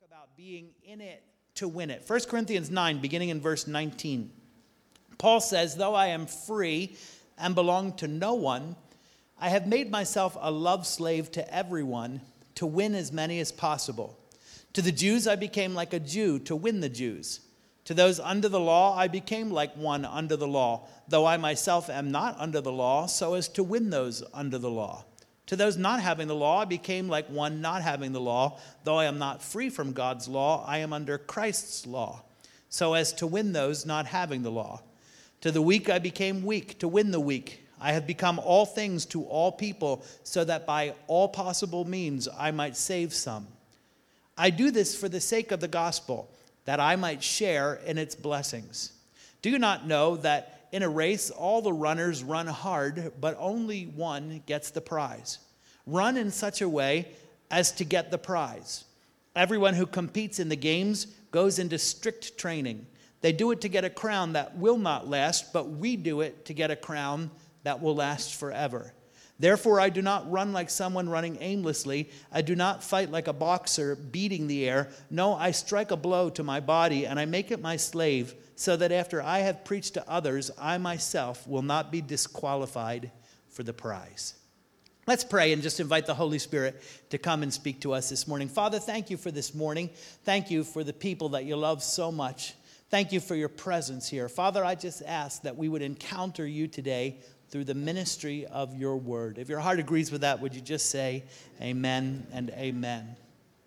about being in it to win it. 1 Corinthians 9, beginning in verse 19. Paul says, though I am free and belong to no one, I have made myself a love slave to everyone to win as many as possible. To the Jews I became like a Jew to win the Jews. To those under the law I became like one under the law, though I myself am not under the law, so as to win those under the law. To those not having the law, I became like one not having the law. Though I am not free from God's law, I am under Christ's law, so as to win those not having the law. To the weak I became weak, to win the weak. I have become all things to all people, so that by all possible means I might save some. I do this for the sake of the gospel, that I might share in its blessings. Do you not know that in a race, all the runners run hard, but only one gets the prize? Run in such a way as to get the prize. Everyone who competes in the games goes into strict training. They do it to get a crown that will not last, but we do it to get a crown that will last forever. Therefore, I do not run like someone running aimlessly. I do not fight like a boxer beating the air. No, I strike a blow to my body, and I make it my slave, so that after I have preached to others, I myself will not be disqualified for the prize. Let's pray and just invite the Holy Spirit to come and speak to us this morning. Father, thank you for this morning. Thank you for the people that you love so much. Thank you for your presence here. Father, I just ask that we would encounter you today through the ministry of your word. If your heart agrees with that, would you just say amen and amen?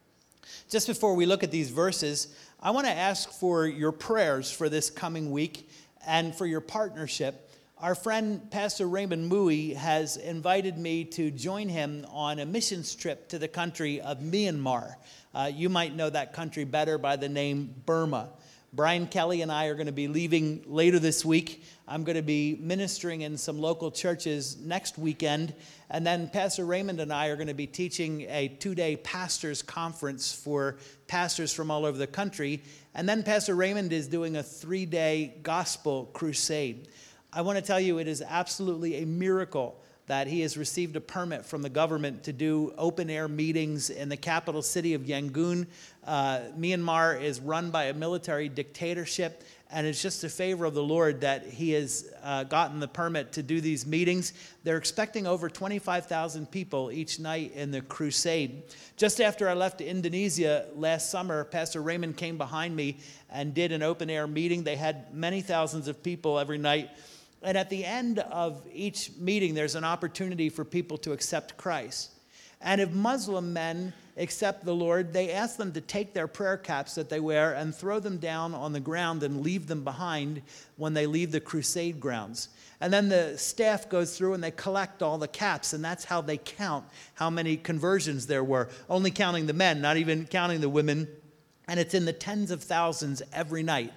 Just before we look at these verses, I want to ask for your prayers for this coming week and for your partnership. Our friend, Pastor Raymond Mui, has invited me to join him on a missions trip to the country of Myanmar. You might know that country better by the name Burma. Brian Kelly and I are going to be leaving later this week. I'm going to be ministering in some local churches next weekend. And then Pastor Raymond and I are going to be teaching a 2-day pastors conference for pastors from all over the country. And then Pastor Raymond is doing a 3-day gospel crusade. I want to tell you, it is absolutely a miracle that he has received a permit from the government to do open-air meetings in the capital city of Yangon. Myanmar is run by a military dictatorship, and it's just a favor of the Lord that he has gotten the permit to do these meetings. They're expecting over 25,000 people each night in the crusade. Just after I left Indonesia last summer, Pastor Raymond came behind me and did an open-air meeting. They had many thousands of people every night. And at the end of each meeting, there's an opportunity for people to accept Christ. And if Muslim men accept the Lord, they ask them to take their prayer caps that they wear and throw them down on the ground and leave them behind when they leave the crusade grounds. And then the staff goes through and they collect all the caps, and that's how they count how many conversions there were, only counting the men, not even counting the women. And it's in the tens of thousands every night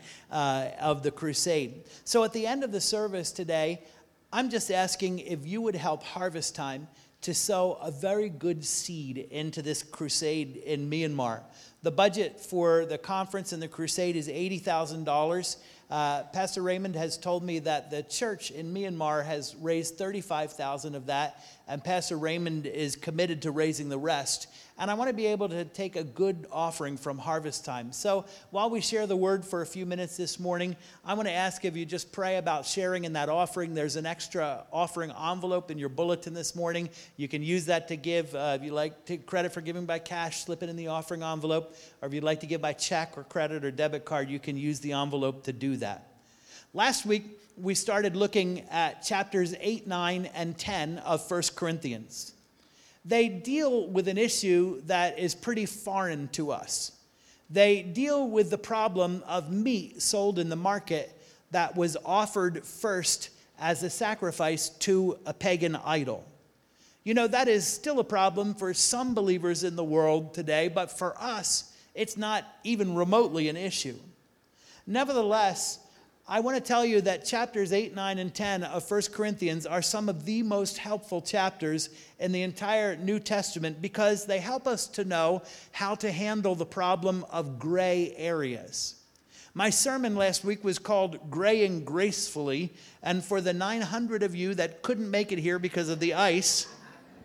of the crusade. So at the end of the service today, I'm just asking if you would help Harvest Time to sow a very good seed into this crusade in Myanmar. The budget for the conference and the crusade is $80,000. Pastor Raymond has told me that the church in Myanmar has raised $35,000 of that, and Pastor Raymond is committed to raising the rest. And I want to be able to take a good offering from Harvest Time. So while we share the word for a few minutes this morning, I want to ask if you just pray about sharing in that offering. There's an extra offering envelope in your bulletin this morning. You can use that to give. If you like to credit for giving by cash, slip it in the offering envelope. Or if you'd like to give by check or credit or debit card, you can use the envelope to do that. Last week, we started looking at chapters 8, 9, and 10 of 1 Corinthians. They deal with an issue that is pretty foreign to us. They deal with the problem of meat sold in the market that was offered first as a sacrifice to a pagan idol. You know, that is still a problem for some believers in the world today, but for us, it's not even remotely an issue. Nevertheless, I want to tell you that chapters 8, 9, and 10 of 1 Corinthians are some of the most helpful chapters in the entire New Testament because they help us to know how to handle the problem of gray areas. My sermon last week was called Graying Gracefully, and for the 900 of you that couldn't make it here because of the ice,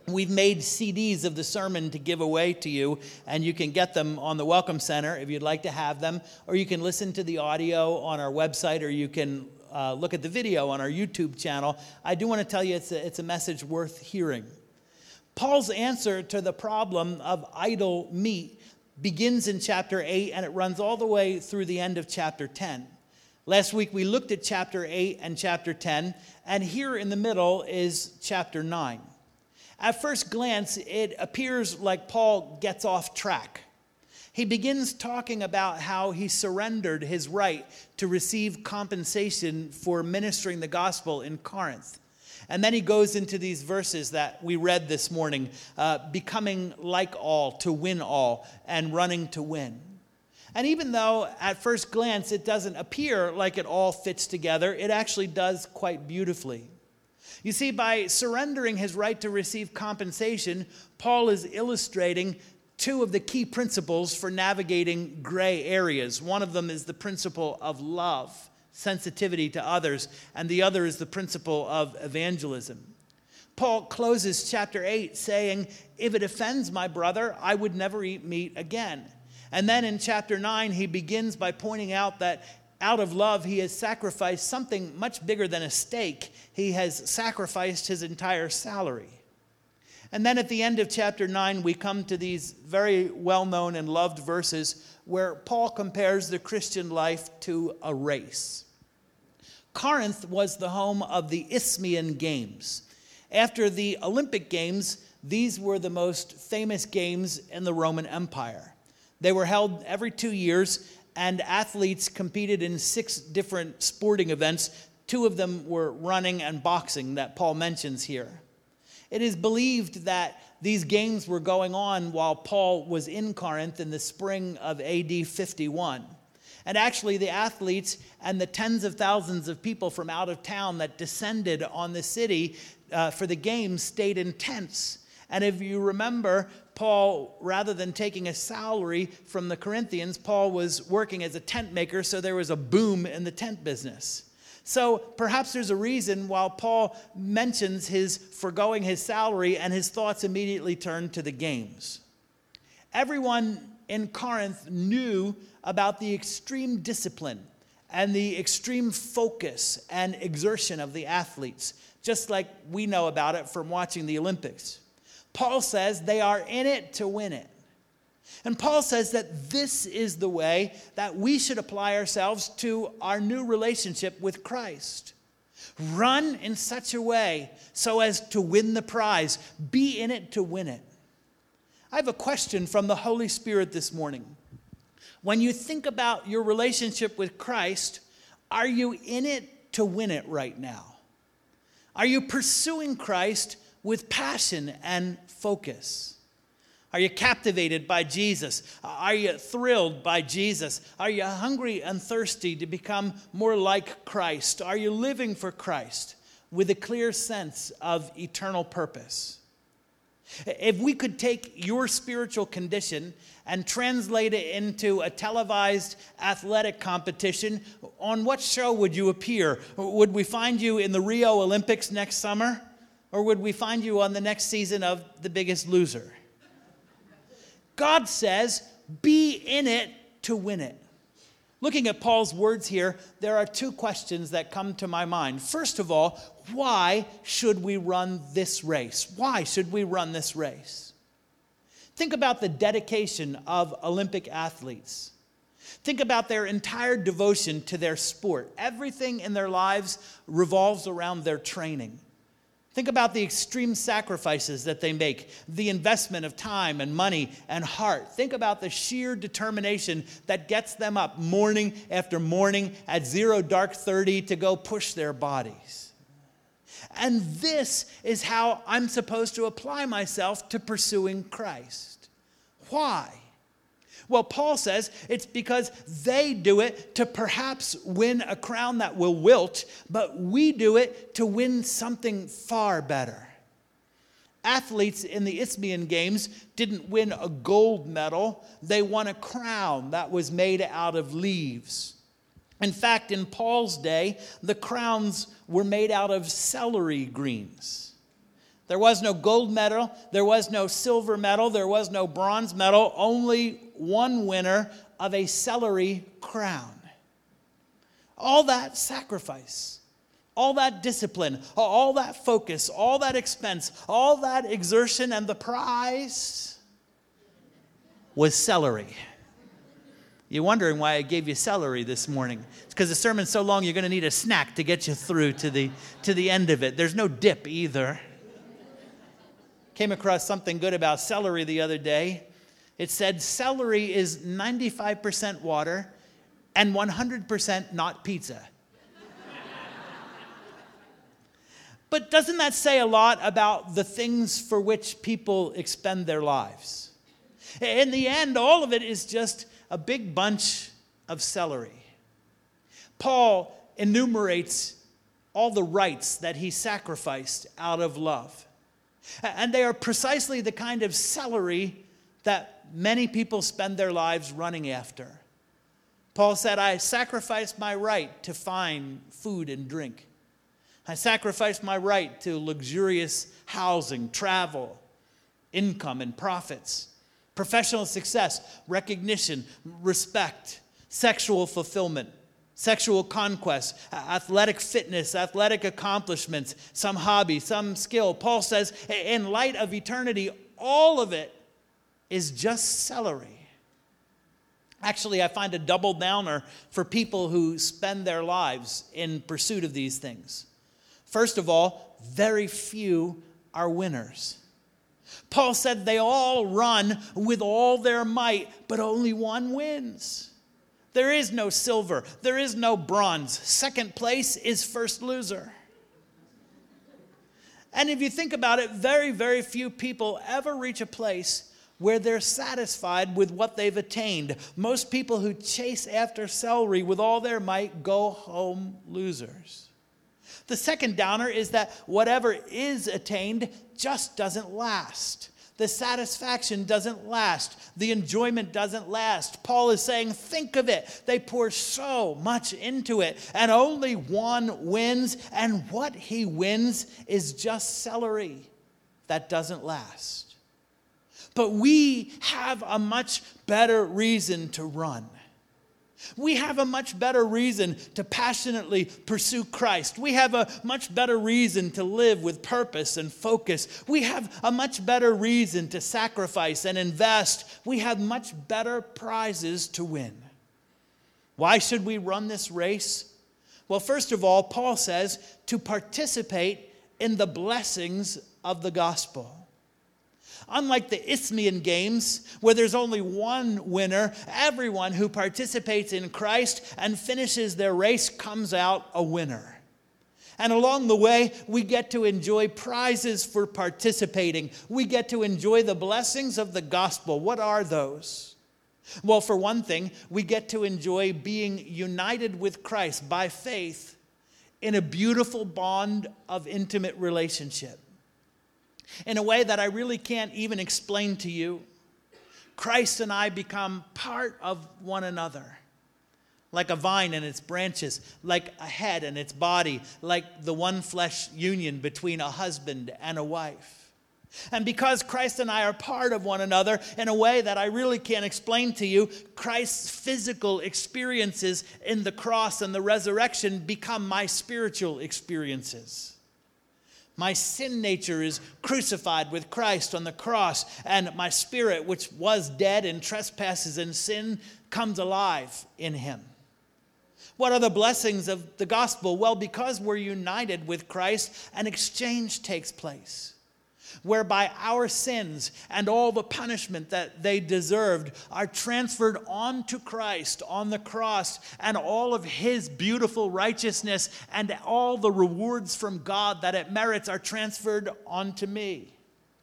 We've made CDs of the sermon to give away to you, and you can get them on the Welcome Center if you'd like to have them, or you can listen to the audio on our website, or you can look at the video on our YouTube channel. I do want to tell you it's a message worth hearing. Paul's answer to the problem of idol meat begins in chapter 8, and it runs all the way through the end of chapter 10. Last week we looked at chapter 8 and chapter 10, and here in the middle is chapter 9. At first glance, it appears like Paul gets off track. He begins talking about how he surrendered his right to receive compensation for ministering the gospel in Corinth. And then he goes into these verses that we read this morning, becoming like all, to win all, and running to win. And even though at first glance it doesn't appear like it all fits together, it actually does quite beautifully. You see, by surrendering his right to receive compensation, Paul is illustrating two of the key principles for navigating gray areas. One of them is the principle of love, sensitivity to others, and the other is the principle of evangelism. Paul closes chapter 8 saying, "If it offends my brother, I would never eat meat again." And then in chapter 9, he begins by pointing out that out of love, he has sacrificed something much bigger than a steak. He has sacrificed his entire salary. And then at the end of chapter 9, we come to these very well-known and loved verses where Paul compares the Christian life to a race. Corinth was the home of the Isthmian Games. After the Olympic Games, these were the most famous games in the Roman Empire. They were held every 2 years, and athletes competed in 6 different sporting events. 2 of them were running and boxing that Paul mentions here. It is believed that these games were going on while Paul was in Corinth in the spring of AD 51. And actually, the athletes and the tens of thousands of people from out of town that descended on the city for the games stayed in tents. And if you remember, Paul, rather than taking a salary from the Corinthians, Paul was working as a tent maker, so there was a boom in the tent business. So perhaps there's a reason while Paul mentions his foregoing his salary and his thoughts immediately turn to the games. Everyone in Corinth knew about the extreme discipline and the extreme focus and exertion of the athletes, just like we know about it from watching the Olympics. Paul says they are in it to win it. And Paul says that this is the way that we should apply ourselves to our new relationship with Christ. Run in such a way so as to win the prize. Be in it to win it. I have a question from the Holy Spirit this morning. When you think about your relationship with Christ, are you in it to win it right now? Are you pursuing Christ with passion and focus? Are you captivated by Jesus? Are you thrilled by Jesus? Are you hungry and thirsty to become more like Christ? Are you living for Christ with a clear sense of eternal purpose? If we could take your spiritual condition and translate it into a televised athletic competition, on what show would you appear? Would we find you in the Rio Olympics next summer? Or would we find you on the next season of The Biggest Loser? God says, be in it to win it. Looking at Paul's words here, there are 2 questions that come to my mind. First of all, why should we run this race? Why should we run this race? Think about the dedication of Olympic athletes. Think about their entire devotion to their sport. Everything in their lives revolves around their training. Think about the extreme sacrifices that they make, the investment of time and money and heart. Think about the sheer determination that gets them up morning after morning at 0:30 to go push their bodies. And this is how I'm supposed to apply myself to pursuing Christ. Why? Well, Paul says it's because they do it to perhaps win a crown that will wilt, but we do it to win something far better. Athletes in the Isthmian Games didn't win a gold medal. They won a crown that was made out of leaves. In fact, in Paul's day, the crowns were made out of celery greens. There was no gold medal. There was no silver medal. There was no bronze medal. Only one winner of a celery crown. All that sacrifice, all that discipline, all that focus, all that expense, all that exertion, and the prize was celery. You're wondering why I gave you celery this morning. It's because the sermon's so long you're going to need a snack to get you through to the end of it. There's no dip either. Came across something good about celery the other day. It said celery is 95% water and 100% not pizza. But doesn't that say a lot about the things for which people expend their lives? In the end, all of it is just a big bunch of celery. Paul enumerates all the rights that he sacrificed out of love. And they are precisely the kind of celery that many people spend their lives running after. Paul said, I sacrificed my right to fine food and drink. I sacrificed my right to luxurious housing, travel, income, and profits, professional success, recognition, respect, sexual fulfillment, sexual conquest, athletic fitness, athletic accomplishments, some hobby, some skill. Paul says, in light of eternity, all of it is just celery. Actually, I find a double downer for people who spend their lives in pursuit of these things. First of all, very few are winners. Paul said they all run with all their might, but only one wins. There is no silver. There is no bronze. Second place is first loser. And if you think about it, very, very few people ever reach a place where they're satisfied with what they've attained. Most people who chase after celery with all their might go home losers. The second downer is that whatever is attained just doesn't last. The satisfaction doesn't last. The enjoyment doesn't last. Paul is saying, think of it. They pour so much into it, and only one wins, and what he wins is just celery that doesn't last. But we have a much better reason to run. We have a much better reason to passionately pursue Christ. We have a much better reason to live with purpose and focus. We have a much better reason to sacrifice and invest. We have much better prizes to win. Why should we run this race? Well, first of all, Paul says to participate in the blessings of the gospel. Unlike the Isthmian Games, where there's only one winner, everyone who participates in Christ and finishes their race comes out a winner. And along the way, we get to enjoy prizes for participating. We get to enjoy the blessings of the gospel. What are those? Well, for one thing, we get to enjoy being united with Christ by faith in a beautiful bond of intimate relationship. In a way that I really can't even explain to you, Christ and I become part of one another. Like a vine and its branches, like a head and its body, like the one flesh union between a husband and a wife. And because Christ and I are part of one another in a way that I really can't explain to you, Christ's physical experiences in the cross and the resurrection become my spiritual experiences. My sin nature is crucified with Christ on the cross, and my spirit, which was dead in trespasses and sin, comes alive in him. What are the blessings of the gospel? Well, because we're united with Christ, an exchange takes place, whereby our sins and all the punishment that they deserved are transferred onto Christ on the cross, and all of his beautiful righteousness and all the rewards from God that it merits are transferred onto me.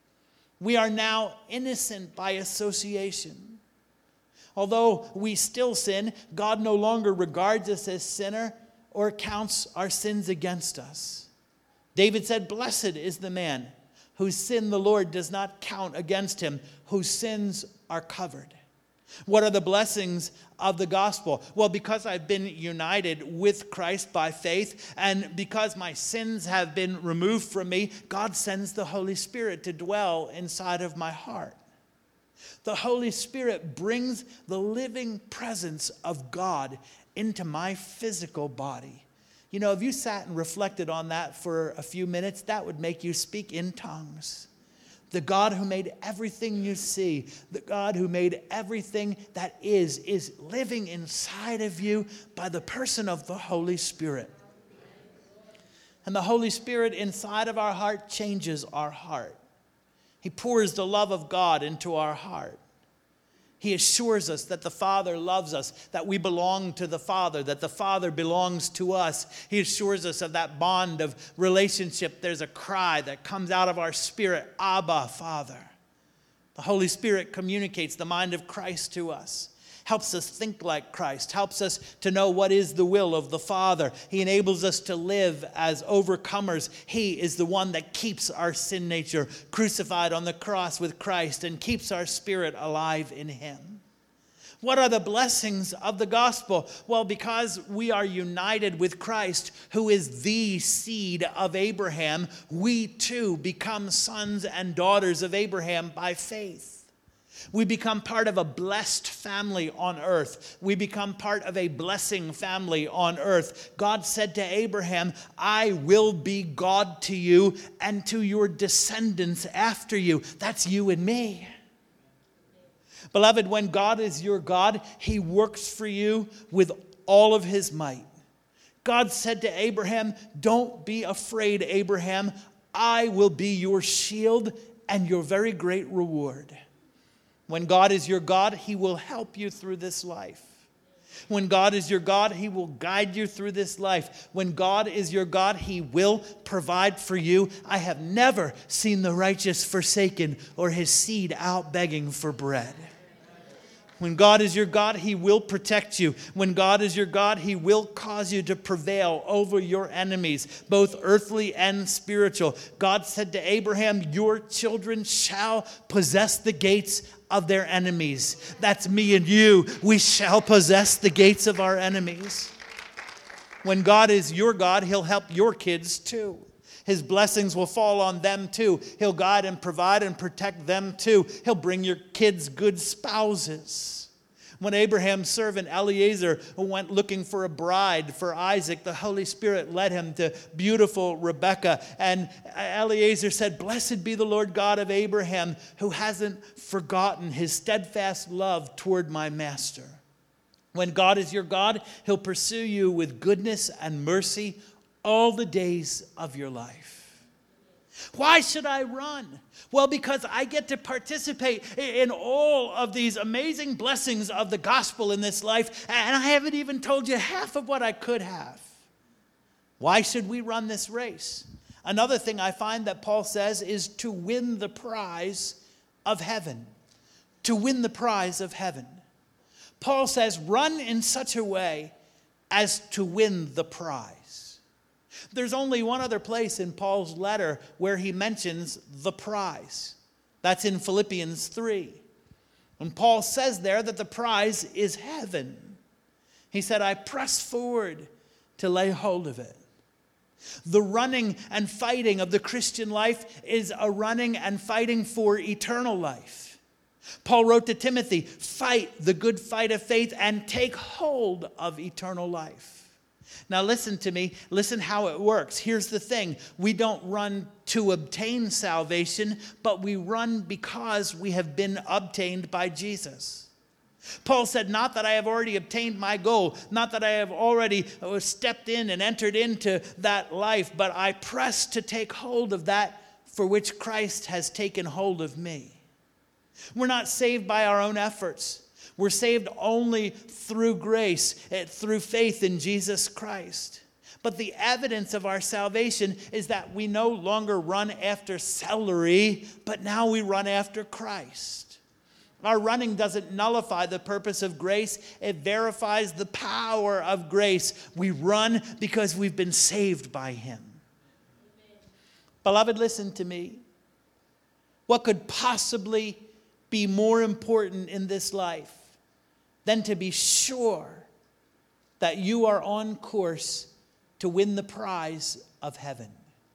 We are now innocent by association. Although we still sin, God no longer regards us as sinner or counts our sins against us. David said, "Blessed is the man whose sin the Lord does not count against him, whose sins are covered." What are the blessings of the gospel? Well, because I've been united with Christ by faith, and because my sins have been removed from me, God sends the Holy Spirit to dwell inside of my heart. The Holy Spirit brings the living presence of God into my physical body. You know, if you sat and reflected on that for a few minutes, that would make you speak in tongues. The God who made everything you see, the God who made everything that is living inside of you by the person of the Holy Spirit. And the Holy Spirit inside of our heart changes our heart. He pours the love of God into our heart. He assures us that the Father loves us, that we belong to the Father, that the Father belongs to us. He assures us of that bond of relationship. There's a cry that comes out of our spirit, Abba, Father. The Holy Spirit communicates the mind of Christ to us, helps us think like Christ, helps us to know what is the will of the Father. He enables us to live as overcomers. He is the one that keeps our sin nature crucified on the cross with Christ and keeps our spirit alive in Him. What are the blessings of the gospel? Well, because we are united with Christ, who is the seed of Abraham, we too become sons and daughters of Abraham by faith. We become part of a blessed family on earth. We become part of a blessing family on earth. God said to Abraham, I will be God to you and to your descendants after you. That's you and me. Beloved, when God is your God, He works for you with all of His might. God said to Abraham, don't be afraid, Abraham. I will be your shield and your very great reward. When God is your God, He will help you through this life. When God is your God, He will guide you through this life. When God is your God, He will provide for you. I have never seen the righteous forsaken or his seed out begging for bread. When God is your God, He will protect you. When God is your God, He will cause you to prevail over your enemies, both earthly and spiritual. God said to Abraham, your children shall possess the gates of their enemies. That's me and you. We shall possess the gates of our enemies. When God is your God, He'll help your kids too. His blessings will fall on them too. He'll guide and provide and protect them too. He'll bring your kids good spouses. When Abraham's servant Eliezer went looking for a bride for Isaac, the Holy Spirit led him to beautiful Rebekah. And Eliezer said, blessed be the Lord God of Abraham, who hasn't forgotten His steadfast love toward my master. When God is your God, He'll pursue you with goodness and mercy all the days of your life. Why should I run? Well, because I get to participate in all of these amazing blessings of the gospel in this life, and I haven't even told you half of what I could have. Why should we run this race? Another thing I find that Paul says is to win the prize of heaven. To win the prize of heaven. Paul says, run in such a way as to win the prize. There's only one other place in Paul's letter where he mentions the prize. That's in Philippians 3. And Paul says there that the prize is heaven. He said, I press forward to lay hold of it. The running and fighting of the Christian life is a running and fighting for eternal life. Paul wrote to Timothy, fight the good fight of faith and take hold of eternal life. Now listen to me. Listen how it works. Here's the thing. We don't run to obtain salvation, but we run because we have been obtained by Jesus. Paul said, not that I have already obtained my goal, not that I have already stepped in and entered into that life, but I press to take hold of that for which Christ has taken hold of me. We're not saved by our own efforts. We're saved only through grace, through faith in Jesus Christ. But the evidence of our salvation is that we no longer run after celery, but now we run after Christ. Our running doesn't nullify the purpose of grace. It verifies the power of grace. We run because we've been saved by Him. Beloved, listen to me. What could possibly be more important in this life than to be sure that you are on course to win the prize of heaven.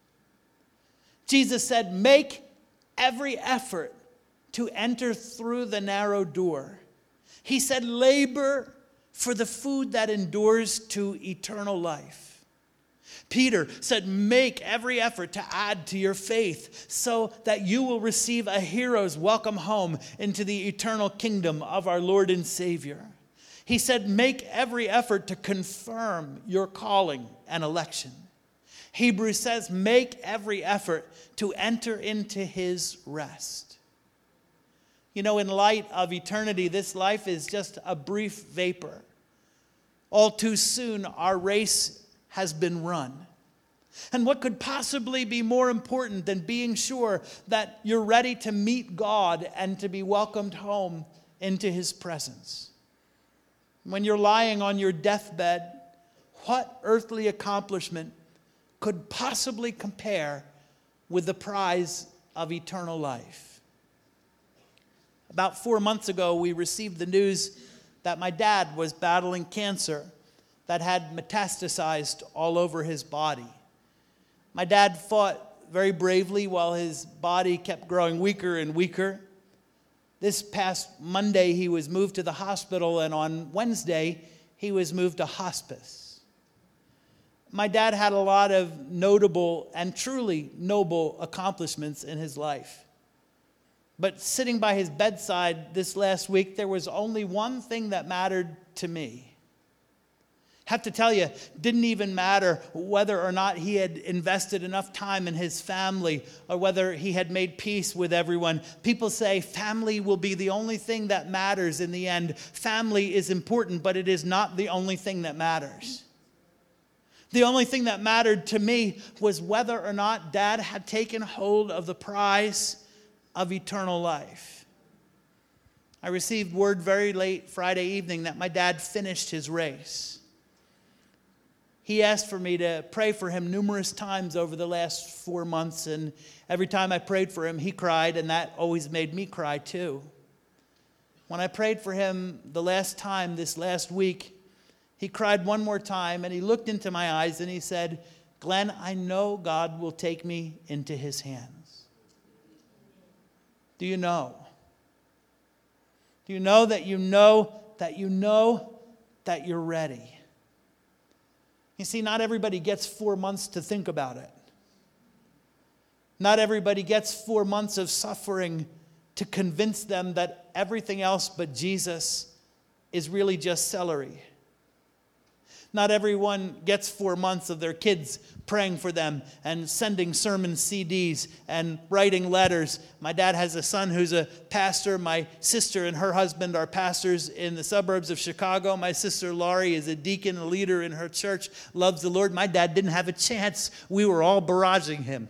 Jesus said, make every effort to enter through the narrow door. He said, labor for the food that endures to eternal life. Peter said, make every effort to add to your faith so that you will receive a hero's welcome home into the eternal kingdom of our Lord and Savior. He said, make every effort to confirm your calling and election. Hebrews says, make every effort to enter into his rest. You know, in light of eternity, this life is just a brief vapor. All too soon, our race has been run. And what could possibly be more important than being sure that you're ready to meet God and to be welcomed home into his presence? When you're lying on your deathbed, what earthly accomplishment could possibly compare with the prize of eternal life? About 4 months ago, we received the news that my dad was battling cancer that had metastasized all over his body. My dad fought very bravely while his body kept growing weaker and weaker. This past Monday, he was moved to the hospital, and on Wednesday, he was moved to hospice. My dad had a lot of notable and truly noble accomplishments in his life. But sitting by his bedside this last week, there was only one thing that mattered to me. Have to tell you, didn't even matter whether or not he had invested enough time in his family or whether he had made peace with everyone. People say family will be the only thing that matters in the end. Family is important, but it is not the only thing that matters. The only thing that mattered to me was whether or not Dad had taken hold of the prize of eternal life. I received word very late Friday evening that my dad finished his race. He asked for me to pray for him numerous times over the last 4 months, and every time I prayed for him, he cried, and that always made me cry too. When I prayed for him the last time this last week, he cried one more time, and he looked into my eyes, and he said, Glenn, I know God will take me into his hands. Do you know? Do you know that you know that you know that you're ready? You see, not everybody gets 4 months to think about it. Not everybody gets 4 months of suffering to convince them that everything else but Jesus is really just celery. Not everyone gets 4 months of their kids praying for them and sending sermon CDs and writing letters. My dad has a son who's a pastor. My sister and her husband are pastors in the suburbs of Chicago. My sister Laurie is a deacon, a leader in her church, loves the Lord. My dad didn't have a chance. We were all barraging him.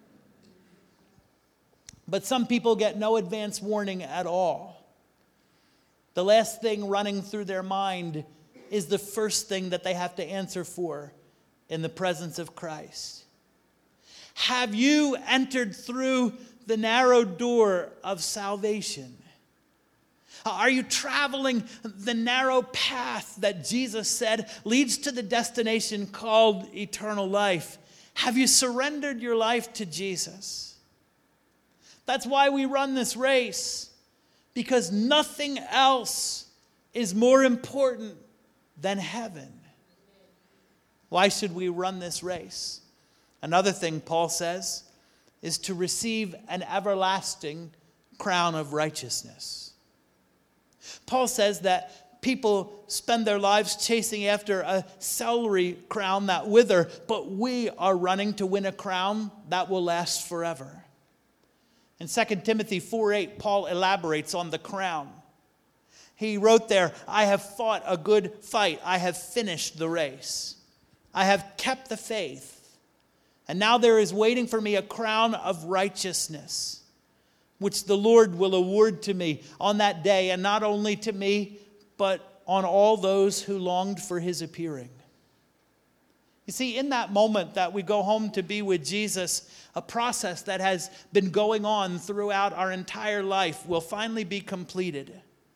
But some people get no advance warning at all. The last thing running through their mind is the first thing that they have to answer for in the presence of Christ. Have you entered through the narrow door of salvation? Are you traveling the narrow path that Jesus said leads to the destination called eternal life? Have you surrendered your life to Jesus? That's why we run this race, because nothing else is more important than heaven. Why should we run this race? Another thing Paul says is to receive an everlasting crown of righteousness. Paul says that people spend their lives chasing after a celery crown that wither, but we are running to win a crown that will last forever. In 2 Timothy 4:8, Paul elaborates on the crown. He wrote there, I have fought a good fight. I have finished the race. I have kept the faith. And now there is waiting for me a crown of righteousness, which the Lord will award to me on that day, and not only to me, but on all those who longed for his appearing. You see, in that moment that we go home to be with Jesus, a process that has been going on throughout our entire life will finally be completed.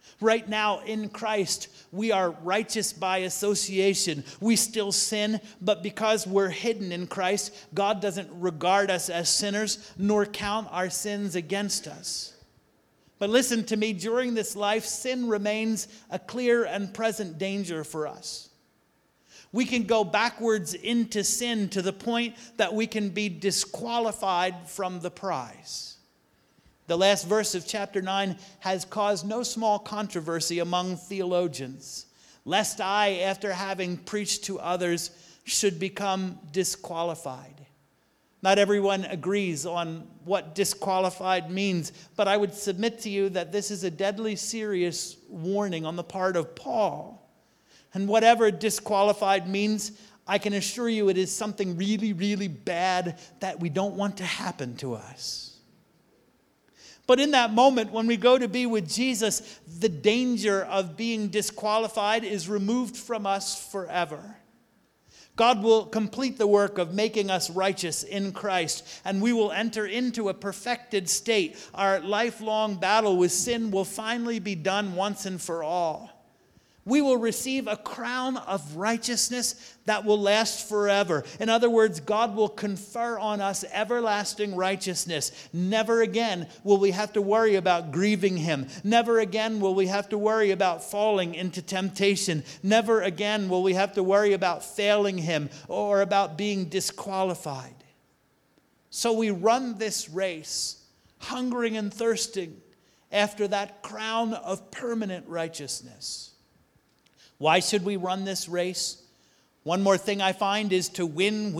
Right now in Christ, we are righteous by association. We still sin, but because we're hidden in Christ, God doesn't regard us as sinners nor count our sins against us. But listen to me, during this life, sin remains a clear and present danger for us. We can go backwards into sin to the point that we can be disqualified from the prize. The last verse of chapter 9 has caused no small controversy among theologians, lest I, after having preached to others, should become disqualified. Not everyone agrees on what disqualified means, but I would submit to you that this is a deadly serious warning on the part of Paul. And whatever disqualified means, I can assure you it is something really, really bad that we don't want to happen to us. But in that moment, when we go to be with Jesus, the danger of being disqualified is removed from us forever. God will complete the work of making us righteous in Christ, and we will enter into a perfected state. Our lifelong battle with sin will finally be done once and for all. We will receive a crown of righteousness that will last forever. In other words, God will confer on us everlasting righteousness. Never again will we have to worry about grieving Him. Never again will we have to worry about falling into temptation. Never again will we have to worry about failing Him or about being disqualified. So we run this race, hungering and thirsting after that crown of permanent righteousness. Why should we run this race? One more thing I find is to win,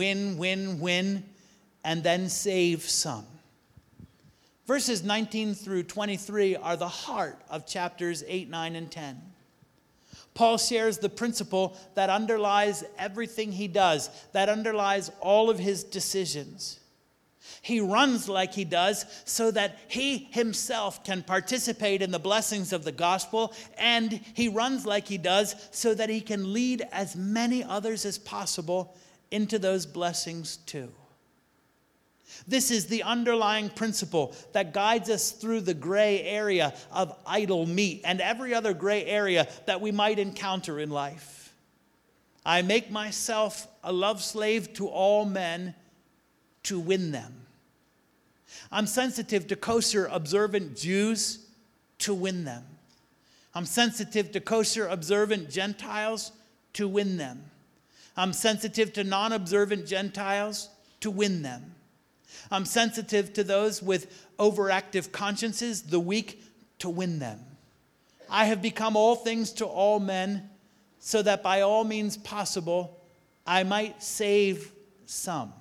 and then save some. Verses 19 through 23 are the heart of chapters 8, 9, and 10. Paul shares the principle that underlies everything he does, that underlies all of his decisions. He runs like he does so that he himself can participate in the blessings of the gospel, and he runs like he does so that he can lead as many others as possible into those blessings too. This is the underlying principle that guides us through the gray area of idle meat and every other gray area that we might encounter in life. I make myself a love slave to all men to win them. I'm sensitive to kosher observant Jews to win them. I'm sensitive to kosher observant Gentiles to win them. I'm sensitive to non-observant Gentiles to win them. I'm sensitive to those with overactive consciences, the weak, to win them. I have become all things to all men so that by all means possible I might save some.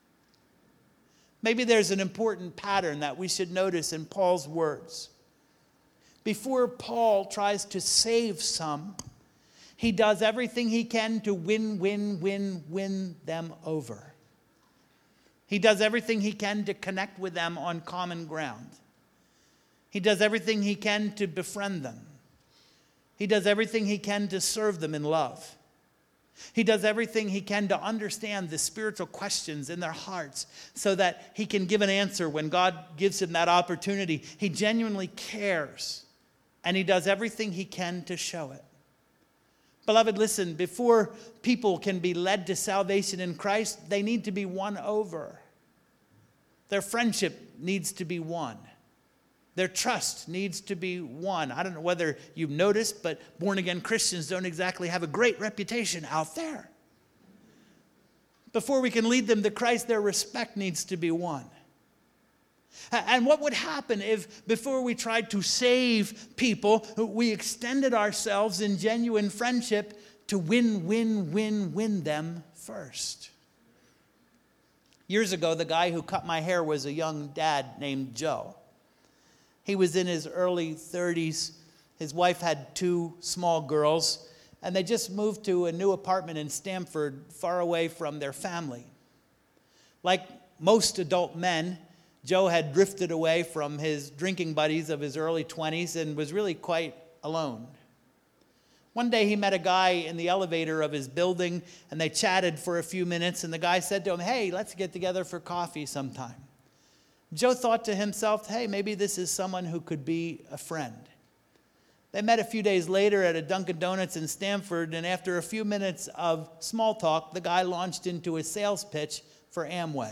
Maybe there's an important pattern that we should notice in Paul's words. Before Paul tries to save some, he does everything he can to win them over. He does everything he can to connect with them on common ground. He does everything he can to befriend them. He does everything he can to serve them in love. He does everything he can to understand the spiritual questions in their hearts so that he can give an answer when God gives him that opportunity. He genuinely cares, and he does everything he can to show it. Beloved, listen, before people can be led to salvation in Christ, they need to be won over. Their friendship needs to be won. Their trust needs to be won. I don't know whether you've noticed, but born-again Christians don't exactly have a great reputation out there. Before we can lead them to Christ, their respect needs to be won. And what would happen if, before we tried to save people, we extended ourselves in genuine friendship to win them first? Years ago, the guy who cut my hair was a young dad named Joe. He was in his early 30s. His wife had 2 small girls, and they just moved to a new apartment in Stamford, far away from their family. Like most adult men, Joe had drifted away from his drinking buddies of his early 20s and was really quite alone. One day he met a guy in the elevator of his building, and they chatted for a few minutes, and the guy said to him, "Hey, let's get together for coffee sometime." Joe thought to himself, hey, maybe this is someone who could be a friend. They met a few days later at a Dunkin' Donuts in Stamford, and after a few minutes of small talk, the guy launched into a sales pitch for Amway.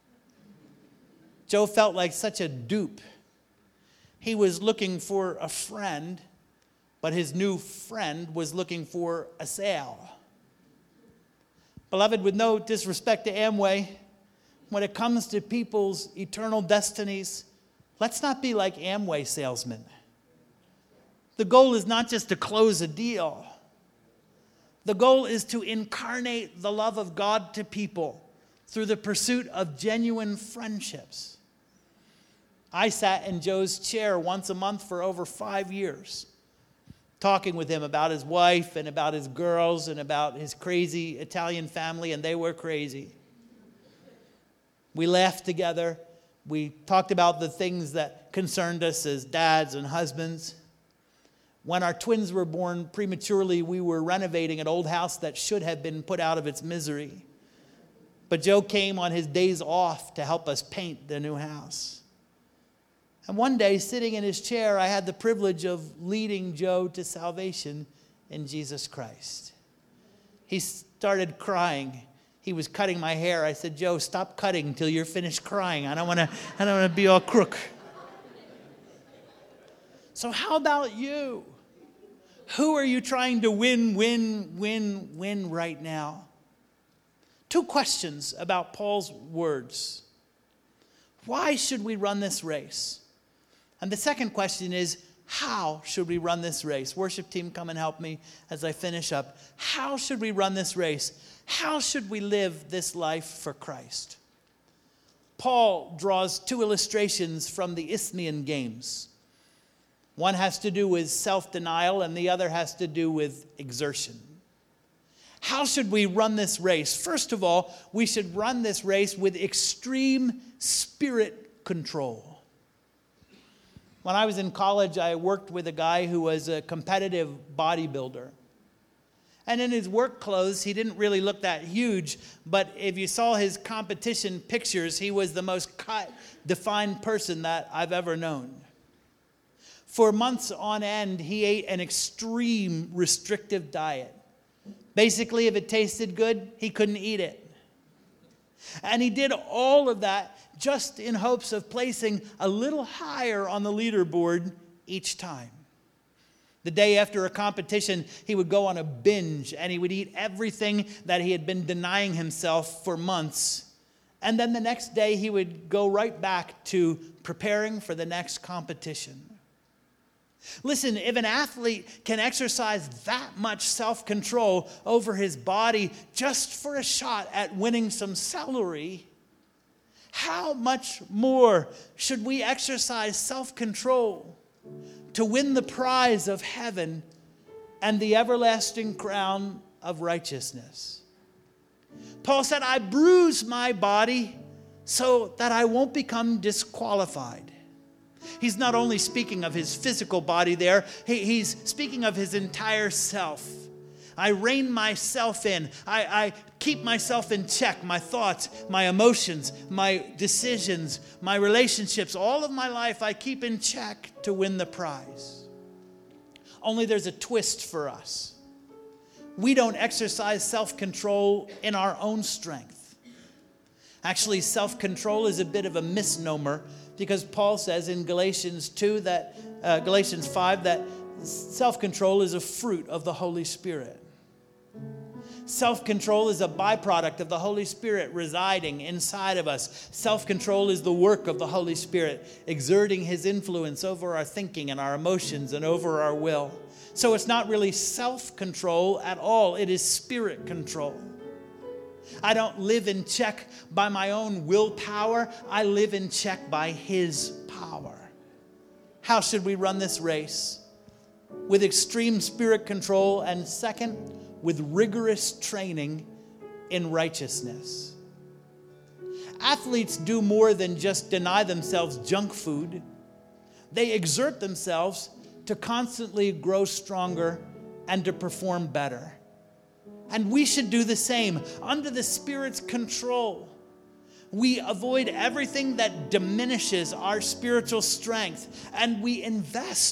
Joe felt like such a dupe. He was looking for a friend, but his new friend was looking for a sale. Beloved, with no disrespect to Amway, when it comes to people's eternal destinies, let's not be like Amway salesmen. The goal is not just to close a deal. The goal is to incarnate the love of God to people through the pursuit of genuine friendships. I sat in Joe's chair once a month for over 5 years, talking with him about his wife and about his girls and about his crazy Italian family, and they were crazy. We laughed together. We talked about the things that concerned us as dads and husbands. When our twins were born prematurely, we were renovating an old house that should have been put out of its misery. But Joe came on his days off to help us paint the new house. And one day, sitting in his chair, I had the privilege of leading Joe to salvation in Jesus Christ. He started crying. He was cutting my hair. I said, Joe, stop cutting until you're finished crying. I don't want to be all crook. So how about you? Who are you trying to win right now? 2 questions about Paul's words. Why should we run this race? And the second question is, how should we run this race? Worship team, come and help me as I finish up. How should we run this race? How should we live this life for Christ? Paul draws 2 illustrations from the Isthmian Games. One has to do with self-denial, and the other has to do with exertion. How should we run this race? First of all, we should run this race with extreme spirit control. When I was in college, I worked with a guy who was a competitive bodybuilder. And in his work clothes, he didn't really look that huge, but if you saw his competition pictures, he was the most cut, defined person that I've ever known. For months on end, he ate an extreme restrictive diet. Basically, if it tasted good, he couldn't eat it. And he did all of that just in hopes of placing a little higher on the leaderboard each time. The day after a competition, he would go on a binge and he would eat everything that he had been denying himself for months. And then the next day, he would go right back to preparing for the next competition. Listen, if an athlete can exercise that much self-control over his body just for a shot at winning some celery, how much more should we exercise self-control to win the prize of heaven and the everlasting crown of righteousness? Paul said, I bruise my body so that I won't become disqualified. He's not only speaking of his physical body there, he's speaking of his entire self. I rein myself in. I keep myself in check, my thoughts, my emotions, my decisions, my relationships, all of my life I keep in check to win the prize. Only there's a twist for us. We don't exercise self-control in our own strength. Actually, self-control is a bit of a misnomer, because Paul says in Galatians 5 that self-control is a fruit of the Holy Spirit. Self-control is a byproduct of the Holy Spirit residing inside of us. Self-control is the work of the Holy Spirit, exerting his influence over our thinking and our emotions and over our will. So it's not really self-control at all. It is spirit control. I don't live in check by my own willpower. I live in check by his power. How should we run this race? With extreme spirit control, and second, with rigorous training in righteousness. Athletes do more than just deny themselves junk food. They exert themselves to constantly grow stronger and to perform better. And we should do the same under the Spirit's control. We avoid everything that diminishes our spiritual strength, and we invest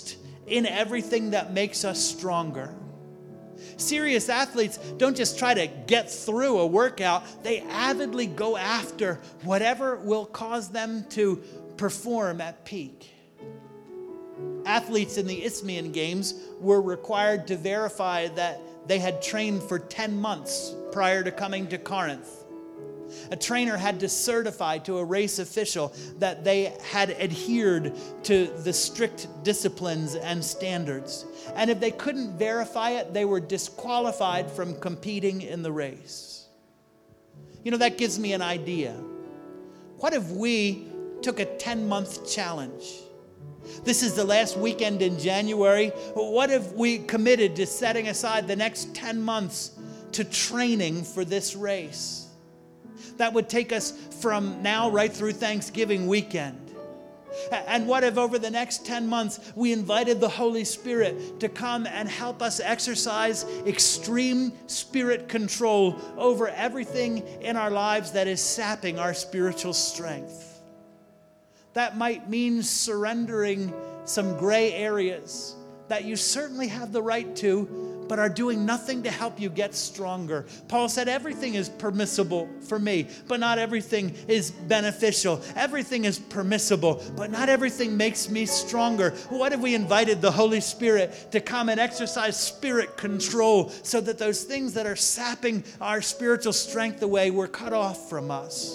in everything that makes us stronger. Serious athletes don't just try to get through a workout. They avidly go after whatever will cause them to perform at peak. Athletes in the Isthmian Games were required to verify that they had trained for 10 months prior to coming to Corinth. A trainer had to certify to a race official that they had adhered to the strict disciplines and standards. And if they couldn't verify it, they were disqualified from competing in the race. You know, that gives me an idea. What if we took a 10-month challenge? This is the last weekend in January. What if we committed to setting aside the next 10 months to training for this race? That would take us from now right through Thanksgiving weekend. And what if over the next 10 months we invited the Holy Spirit to come and help us exercise extreme spirit control over everything in our lives that is sapping our spiritual strength? That might mean surrendering some gray areas that you certainly have the right to, but are doing nothing to help you get stronger. Paul said everything is permissible for me, but not everything is beneficial. Everything is permissible, but not everything makes me stronger. What if we invited the Holy Spirit to come and exercise spirit control so that those things that are sapping our spiritual strength away were cut off from us?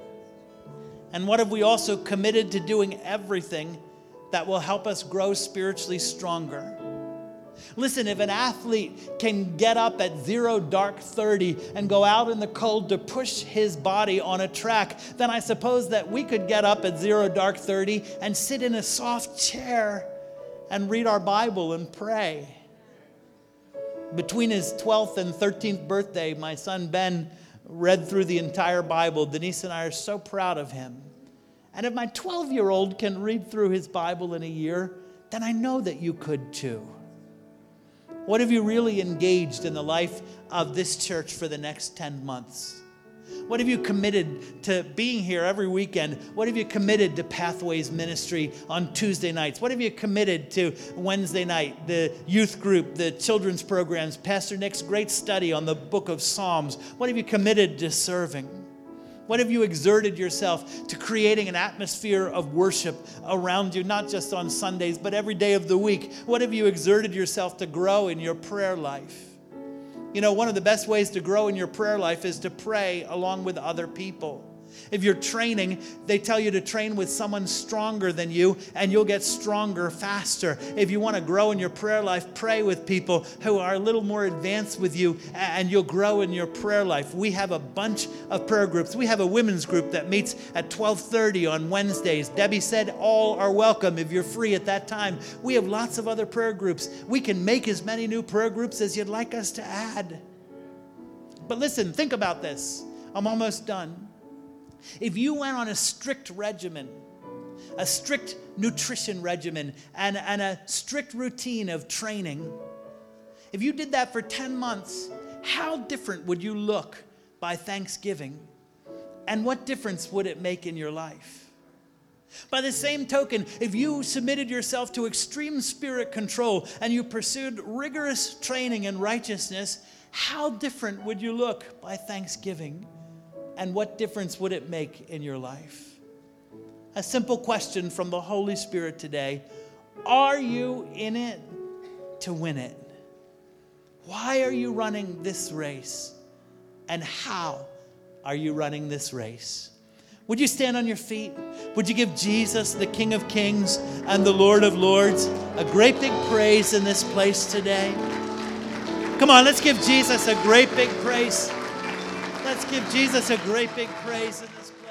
And what if we also committed to doing everything that will help us grow spiritually stronger? Listen, if an athlete can get up at 0 dark 30 and go out in the cold to push his body on a track, then I suppose that we could get up at 0 dark 30 and sit in a soft chair and read our Bible and pray. Between his 12th and 13th birthday, my son Ben read through the entire Bible. Denise and I are so proud of him. And if my 12-year-old can read through his Bible in a year, then I know that you could too. What have you really engaged in the life of this church for the next 10 months? What have you committed to being here every weekend? What have you committed to Pathways Ministry on Tuesday nights? What have you committed to Wednesday night, the youth group, the children's programs, Pastor Nick's great study on the book of Psalms? What have you committed to serving? What have you exerted yourself to creating an atmosphere of worship around you, not just on Sundays, but every day of the week? What have you exerted yourself to grow in your prayer life? You know, one of the best ways to grow in your prayer life is to pray along with other people. If you're training, they tell you to train with someone stronger than you, and you'll get stronger faster. If you want to grow in your prayer life, pray with people who are a little more advanced with you, and you'll grow in your prayer life. We have a bunch of prayer groups. We have a women's group that meets at 12:30 on Wednesdays. Debbie said all are welcome if you're free at that time. We have lots of other prayer groups. We can make as many new prayer groups as you'd like us to add. But listen, think about this. I'm almost done. If you went on a strict regimen, a strict nutrition regimen, and a strict routine of training, if you did that for 10 months, how different would you look by Thanksgiving? And what difference would it make in your life? By the same token, if you submitted yourself to extreme spirit control and you pursued rigorous training in righteousness, how different would you look by Thanksgiving? And what difference would it make in your life? A simple question from the Holy Spirit today. Are you in it to win it? Why are you running this race? And how are you running this race? Would you stand on your feet? Would you give Jesus, the King of Kings and the Lord of Lords, a great big praise in this place today? Come on, let's give Jesus a great big praise. Let's give Jesus a great big praise in this place.